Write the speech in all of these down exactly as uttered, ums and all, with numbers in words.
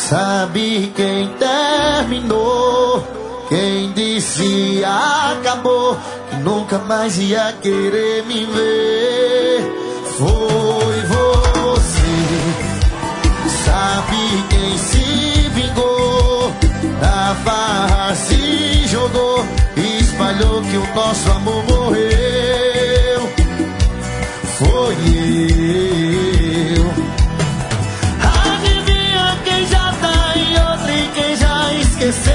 Sabe quem terminou? Quem disse acabou, que nunca mais ia querer me ver. Foi você. Sabe quem se vingou? Da farra se jogou, espalhou que o nosso amor morreu. Foi eu. Adivinha quem já tá em outra e quem já esqueceu?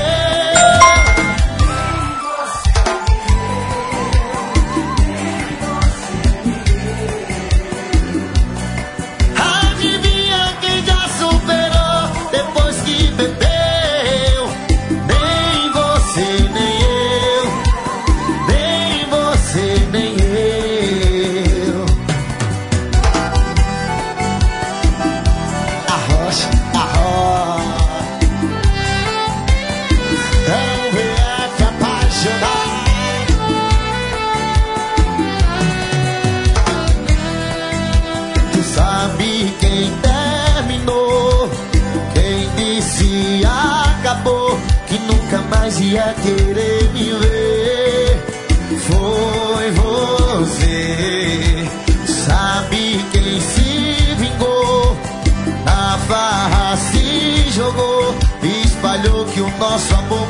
Ia querer me ver. Foi você. Sabe quem se vingou? Na farra se jogou, espalhou que o nosso amor